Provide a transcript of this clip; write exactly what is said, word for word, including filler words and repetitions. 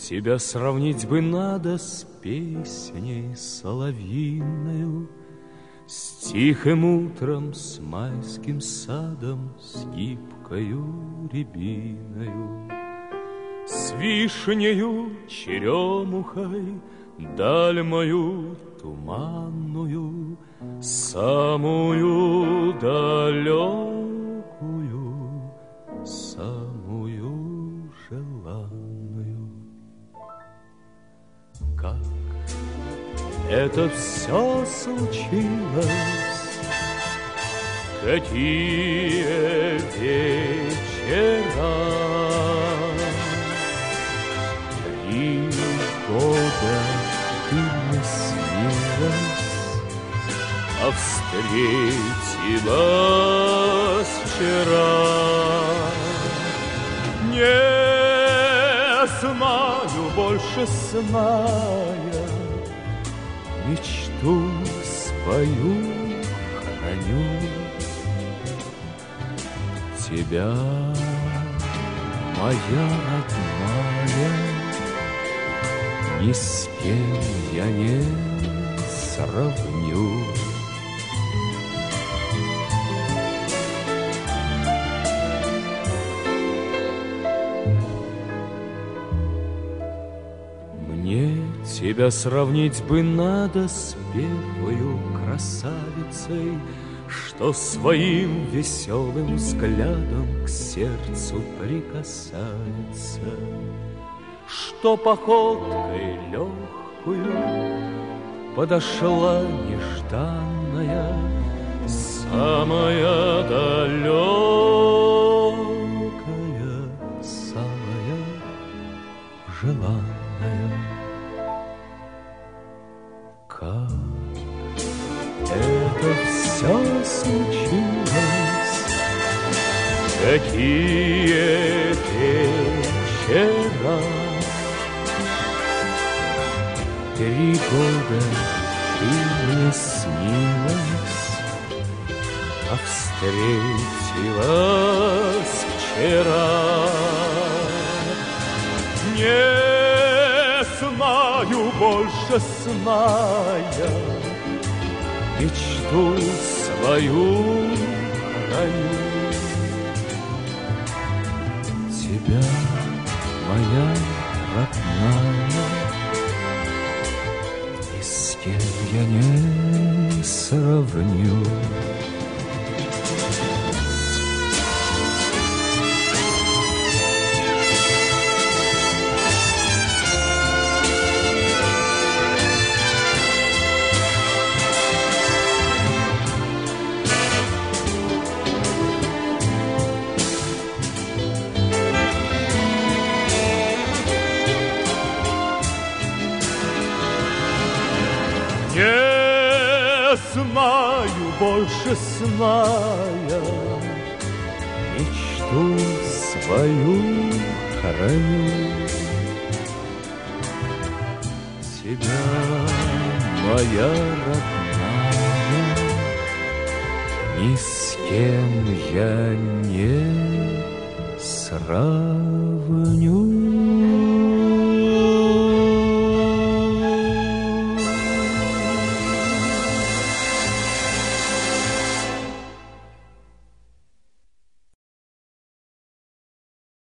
Тебя сравнить бы надо с песней соловьиною, с тихим утром, с майским садом, с гибкою рябиною, с вишнею, черемухой, даль мою туманную, самую далекую, самую желанную. Как это все случилось, какие вечера, три года ты мне снилась, а встретилась вчера. Не знаю больше сная, мечту свою храню. Тебя, моя родная, ни с кем я не сравню. Мне тебя сравнить бы надо с первою красавицей, что своим веселым взглядом к сердцу прикасается, что походкой легкую подошла нежданная, самая далекая, самая желанная. Как это все случилось, какие вечера, три года ты мне снилась, а встретилась вчера. Не знаю больше сная, мечту свою храню. Тебя, моя родная, ни с кем я не сравню. Не знаю больше сная, мечту свою храню. Тебя, моя родная, ни с кем я не сравню.